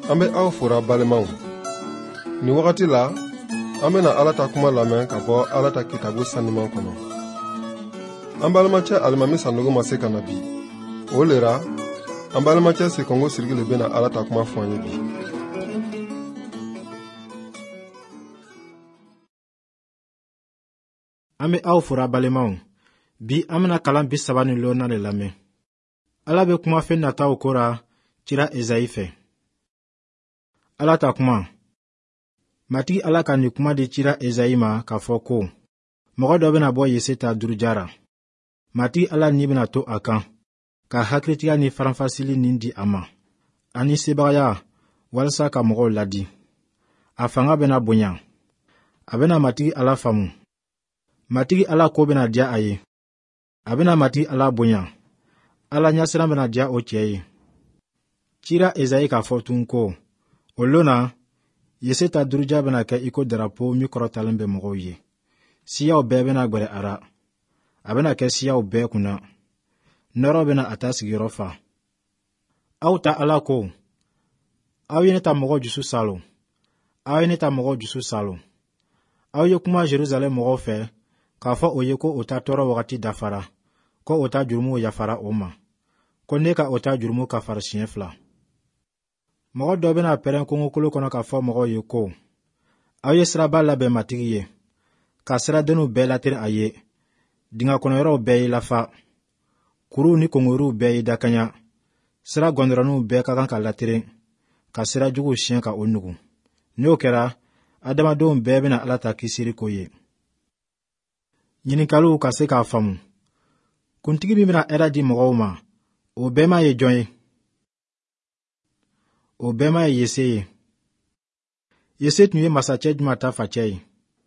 Ambe aw fura balimaw. Ni wakati la, ambe na alata kuma lamen ka bɔ alata kitabu saniman kɔnɔ. An balimacɛ alimami sanogo ma se ka na bi. O le ra, an balimacɛ Sekongo Siriki le bena alata kuma fɔ an ye bi. Ambe aw fura balimaw. Bi amena kalan bi sabani lona le lamɛn. Ala be kuma fɛn nataw kora cira Ezayi fɛ. Ala ta kuma. Matigi Ala ka ni kuma di cira Ezayi ma ka fɔ ko mɔgɔ dɔ bena bɔ Yese ta durujara. Matigi Ala ni bena to a kan ka hakilitiga ni faranfasili nin di a ma. Ani sebagaya walasa ka mɔgɔw ladi. A fanga bena bonya. A bena Matigi Ala famu. Matigi Ala ko bena diya a ye. A bena Matigi Ala bonya. Ala ɲasiran bena diya o cɛ ye. Cira Ezayi ka fɔ tun ko o lona Yese ta duruja bena kɛ iko darapo mi kɔrɔtalen bɛ mɔgɔw ye. Siyaw bɛɛ bena gwɛrɛ ara. A bena kɛ siyaw bɛɛ kunna. Nɔrɔ bena a ta sigiyɔrɔ fa. Aw ta Ala ko, aw ye ne ta mɔgɔ jusu salo. Aw ye ne ta mɔgɔ jusu salo. Aw ye kuma Jerusalem mɔgɔw fɛ k'a fɔ o ye ko o ta tɔɔrɔ wagati dafara, ko o ta jurumu yafara o ma, ko ne ka o ta jurumu kafara siɲɛ 2. Mɔgɔ dɔ bena pɛrɛn kongokolo kɔnɔ k'a fɔ mɔgɔw ye ko aw ye siraba labɛn matigi ye, ka siradenw bɛɛ lateri a ye, dinga kɔnɔyɔrɔw bɛɛ ye lafa, kuruw ni kongoruw bɛɛ ye dakanya, sira gɔndɔrɔniw bɛɛ ka kan ka lateri, ka sira juguw siɲɛ ka o nugu. N'o kɛra, adamadenw bɛɛ bena Ala ta kisiri ko ye. Ɲininkaliw ka se k'a faamu. Kuntigi min bena hɛrɛ di mɔgɔw ma, o bɛɛma ye jɔn ye? O bɛɛma ye Yese ye. Yese tun ye masacɛ juma ta facɛ ye?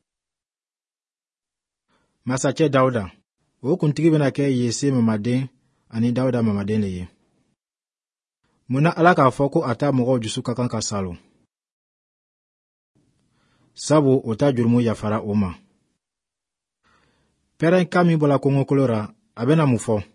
Masacɛ Dawuda. O kuntigi bena kɛ Yese mamaden ani Dawuda mamaden le ye. Munna Ala k'a fɔ ko a ta mɔgɔw jusu ka kan ka salo? Sabu o ta jurumu yafara o ma. Pɛrɛn ka min bɔla kongokolo ra, a bena mun fɔ?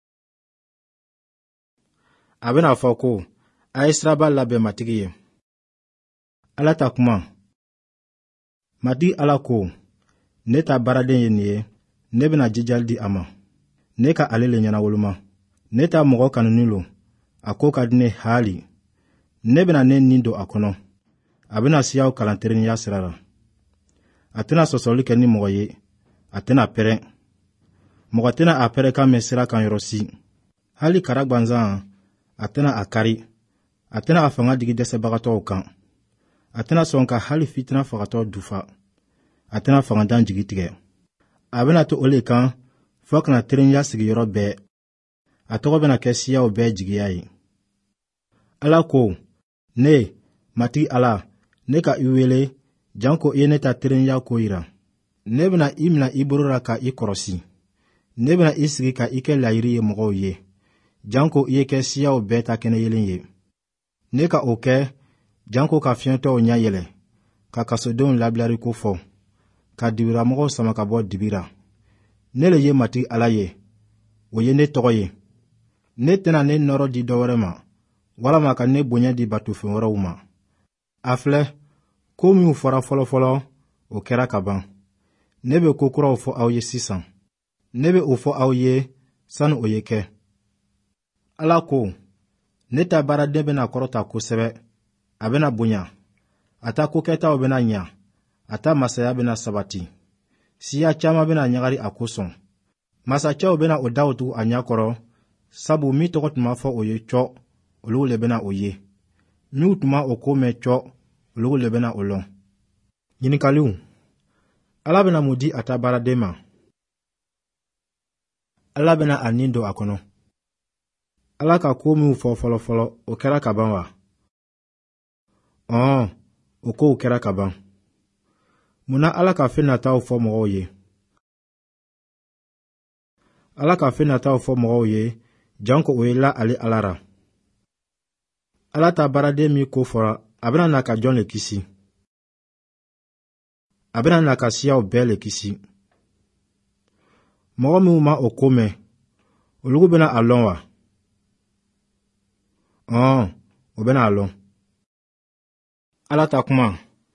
A bena fɔ ko a ye siraba labɛn matigi ye. Ala ta kuma. Matigi Ala ko, ne ta baaraden ye nin ye, ne bena jijali di a ma. Ne ka ale le ɲɛnawoloma. Ne ta mɔgɔ kanuni lo, a ko ka di ne hali. Ne bena ne nin don a kɔnɔ. A bena siyaw kalan tereniya sira la. A tena sɔsɔli kɛ ni mɔgɔ ye. A tena pɛrɛn. Mɔgɔ tena a pɛrɛn kan mɛn sira kan yɔrɔ si. Hali kara gwanzan, a tena a kari. A tena a fanga digi dɛsɛbagatɔw kan. A tena sɔn ka hali fitina fagatɔ dufa. A tena fangadan jigi tigɛ. A bena to o le kan fɔ kana tereniya sigiyɔrɔ bɛɛ. A tɔgɔ bena kɛ siyaw bɛɛ jigiya ye. Ala ko, ne, matigi Ala, ne ka i wele, janko i ye ne ta tereniya ko yira. Ne bena i mina i boro la ka i kɔrɔsi. Ne bena i sigi ka i kɛ layiri ye mɔgɔw ye, janko i ye kɛ siyaw bɛɛ ta kɛnɛ yelen ye. Ne ka o kɛ, janko ka fiɲɛtɔw ɲa yɛlɛ, ka kasodenw labilariko fɔ, ka dibiramɔgɔw sama ka bɔ dibira. Ne le ye matigi Ala ye, o ye ne tɔgɔ ye. Ne tɛna ne nɔrɔ di dɔwɛrɛ ma, walama ka ne bonya di batufɛn wɛrɛw ma. A filɛ, ko minw fɔra fɔlɔfɔlɔ, o kɛra ka ban. Ne be ko kuraw fɔ aw ye sisan. Ne be o fɔ aw ye sani o ye kɛ. Ala ko, ne ta baaraden bena kɔrɔta kosɛbɛ. A bena bonya. A ta kokɛtaw bena ɲa. A ta masaya bena sabati. Siya caaman bena ɲagari a kosɔn. Masacɛw bena o daw tugu a ɲakɔrɔ, sabu min tɔgɔ tun ma fɔ o ye cɔ, olugu le bena o ye. Minw tun ma o ko mɛn cɔ, olugu le bena o lɔn. Ɲininkaliw. Ala bena mun di a ta baaraden ma? Ala bena a nin don a kɔnɔ. Ala ka ko minw fɔ fɔlɔfɔlɔ, o kɛra ka ban wa? O kow kɛra ka ban. Munna Ala ka fɛn nataw fɔ mɔgɔw ye? Ala ka fɛn nataw fɔ mɔgɔw ye, janko o ye la ale Ala ra. Ala ta baaraden min ko fɔra, a bena na ka jɔn le kisi? A bena na ka siyaw bɛɛ le kisi. Mɔgɔ minw ma o ko mɛn, olugu bena a lɔn wa? O bena a lɔn. Ala ta kuma.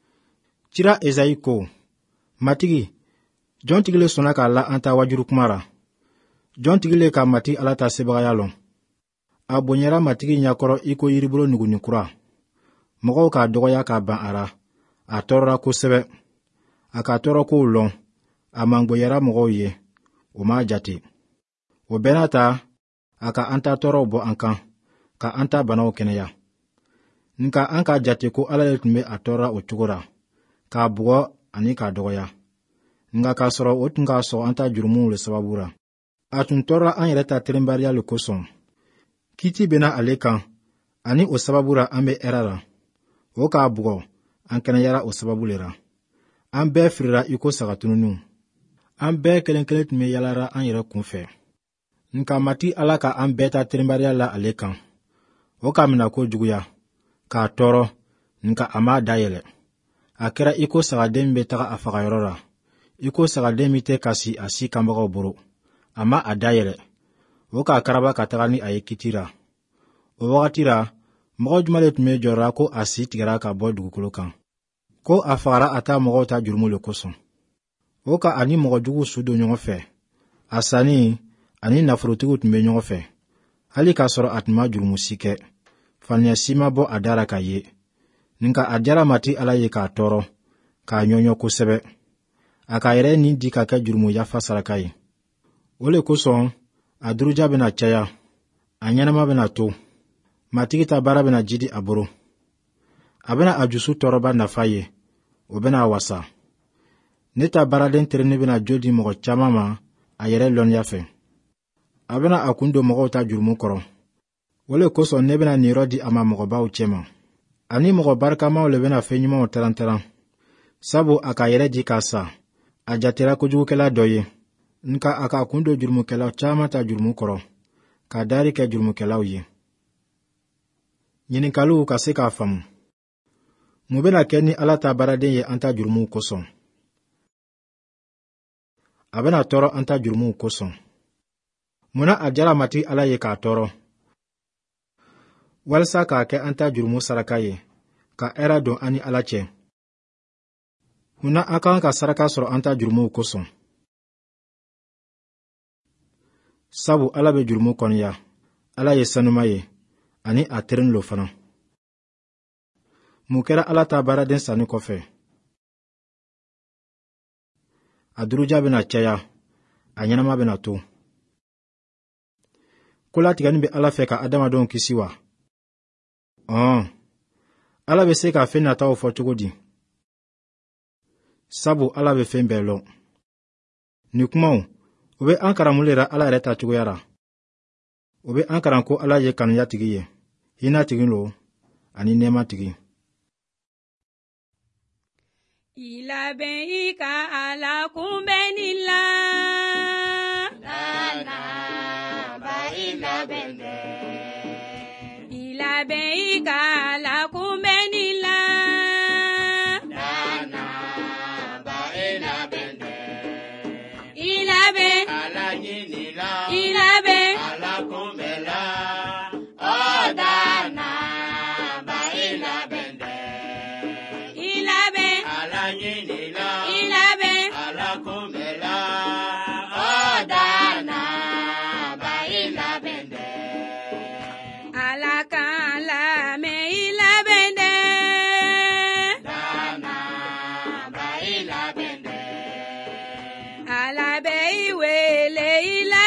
Cira Esayi ko, matigi, jɔn tigi le sɔnna k'a la an ta wajuru kuma ra. Jɔn tigi le ka mati Ala ta sebagaya lɔn. A bonyara matigi ɲakɔrɔ i ko yiribolo nuguni kura. Mɔgɔw k'a dɔgɔya k'a ban a ra. A tɔɔrɔra kosɛbɛ. A ka tɔɔrɔ kow lɔn. A mangoyara mɔgɔw ye. O m'a jate. O bɛɛ n'a ta, a ka an ta tɔɔrɔw bɔ an kan, ka an ta banaw kɛnɛya. Nka an k'a jate ko Ala le tun bɛ a tɔɔrɔ o cogo ra, k'a bugɔ ani k'a dɔgɔya. Nka k'a sɔrɔ o tun k'a sɔrɔ an ta jurumuw le sababu ra. A tun tɔɔrɔ an yɛrɛ ta terenbariya le kosɔn. Kiti bena ale kan, ani o sababu ra an bɛ hɛrɛ ra. O k'a bugɔ, an kɛnɛyara o sababu le ra. An bɛɛ firira i ko sagatununiw. An bɛɛ kelen kelen tun bɛ yalara an yɛrɛ kun fɛ. Nka mati Ala ka an bɛɛ ta terenbariya la ale kan. O k'a mina ko juguya, k'a tɔɔrɔ, nka a m'a dayɛlɛ. A kɛra i ko sagaden bɛ taga a fagayɔrɔ ra. I ko sagaden min tɛ kasi a si kanbagaw boro. A ma a dayɛlɛ. O k'a karaba ka taga ni a ye kiti ra. O wagati ra, mɔgɔ juman le tun bɛ jɔra ko a si tigɛra ka bɔ dugukolo kan. Ko a fagara a ta mɔgɔw ta jurumu le kosɔn. O ka ani mɔgɔ jugu su don ɲɔgɔn fɛ. A sanni ani nafolotigiw tun bɛ ɲɔgɔn fɛ. Hali k'a sɔrɔ a tun ma jurumu si kɛ. Faniya si ma bɔ a dara ka ye. Nka a diyara mati Ala ye k'a tɔɔrɔ, k'a ɲɔɲɔ kosɛbɛ. A k'a yɛrɛ nin di ka kɛ jurumu yafa saraka ye. O le kosɔn, a duruja bena caya, a ɲɛnama bena to, matigi ta baara bena jidi a boro. A bena a jusu tɔɔrɔba nafa ye, o bena wasa. Ne ta baaraden terenni bena jo di mɔgɔ caman ma a yɛrɛ lɔnniya fɛ. A bena a kun don mɔgɔw ta jurumu kɔrɔ. O le kosɔn ne bena niyɔrɔ di a ma mɔgɔbaw cɛma. Ani mɔgɔ barikamaw le bena fɛn ɲumanw taran-taran. Sabu a k'a yɛrɛ di k'a sa, a jatera kojugukɛla dɔ ye. Nka a k'a kun don jurumukɛlaw caman ta jurumu kɔrɔ, k'a daari kɛ jurumukɛlaw ye. Ɲininkaliw ka se k'a faamu. Mun bena kɛ ni Ala ta baaraden ye an ta jurumuw kosɔn? A bena tɔɔrɔ an ta jurumuw kosɔn. Munna a diyara mati Ala ye k'a tɔɔrɔ? Walasa k'a kɛ an ta jurumu saraka ye, ka hɛrɛ don an ni Ala cɛ. Munna an ka kan ka saraka sɔrɔ an ta jurumuw kosɔn? Sabu Ala bɛ jurumu kɔniya. Ala ye sanuma ye, ani a teren lo fana. Mun kɛra Ala ta baaraden sanni kɔfɛ? A duruja bena caya, a ɲɛnama bena to. Kolatigɛni bɛ Ala fɛ ka adamadenw kisi wa? Ala bɛ se ka fɛn nataw fɔ cogo di? Sabu Ala bɛ fɛn bɛɛ lɔn. Ni kumaw, o bɛ an karamɔgɔ le ra Ala yɛrɛ ta cogoya ra. O bɛ an karan ko Ala ye kanuya tigi ye, hinɛ tigi lo, ani nɛɛma tigi. I labɛn I ka Ala kunbɛnni la. Nanaba I labɛn dɛ. I labɛn I ka Ala kunbɛnni la. Nanaba I labɛn dɛ. I labɛn. Ala ɲini la. I labɛn. Ala kunbɛn la. O danaba I labɛn dɛ. I labɛn. Ala ɲini la. I labɛn. Ala kunbɛn la. O danaba I labɛn dɛ. Ala kan lamɛn I labɛn dɛ. Danaba I labɛn dɛ. Ala bɛ I wele I labɛn.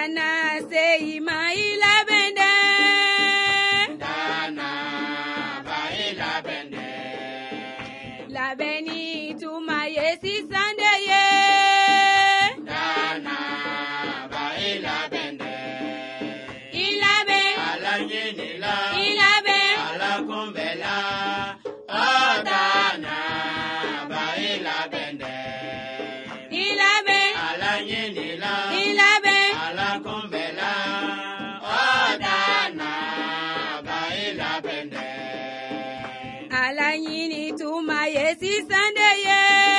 Dana seima ila bende. Dana ba ila bende. La beni tuma yesi sande ye. Dana ba ila bende. Ila be. Ala nyini la. Ila be. Ala kumbela. Oh dana ba ila bende. Ila be. Ala nyini la. Ila be. Ala kumbela. Oh dana ba ila bende. Ala nyini tuma yesi sande ye.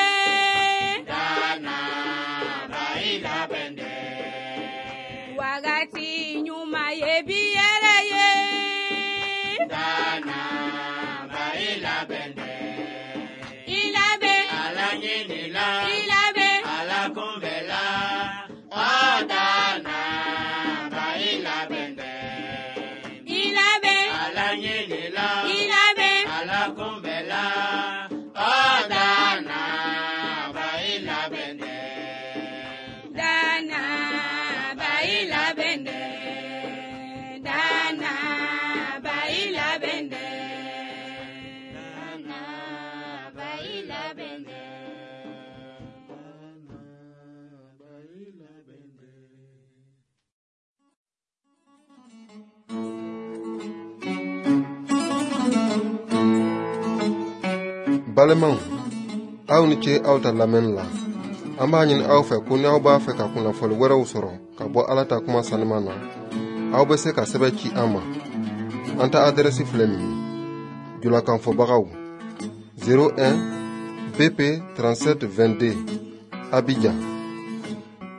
Dana ba ila bende. Wagati nyuma ye biyere ye. Dana ba ila bende. Ila be. Ala nyini la. Ila be. Ala kumbela. Oh dana ba ila bende. Ila be. Ala nyini la. Ila be. Ala kumbela. Oh dana ba ila bende. Dana baila bende. Dana baila bende. Dana baila bende. Balemaw, aw ni ce aw ta lamɛnni la. An b'a ɲini aw fɛ ko ni aw b'a fɛ ka kunnafoni wɛrɛw sɔrɔ ka bɔ Ala ta kuma sanima na, aw bɛ se ka sɛbɛn ci an ma. An ta adrɛsi filɛ nin ye: Julakanfɔbagaw 01 BP 3722 Abidjan.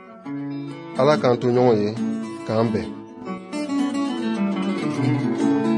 Ala k'an to ɲɔgɔn ye, k'an bɛn.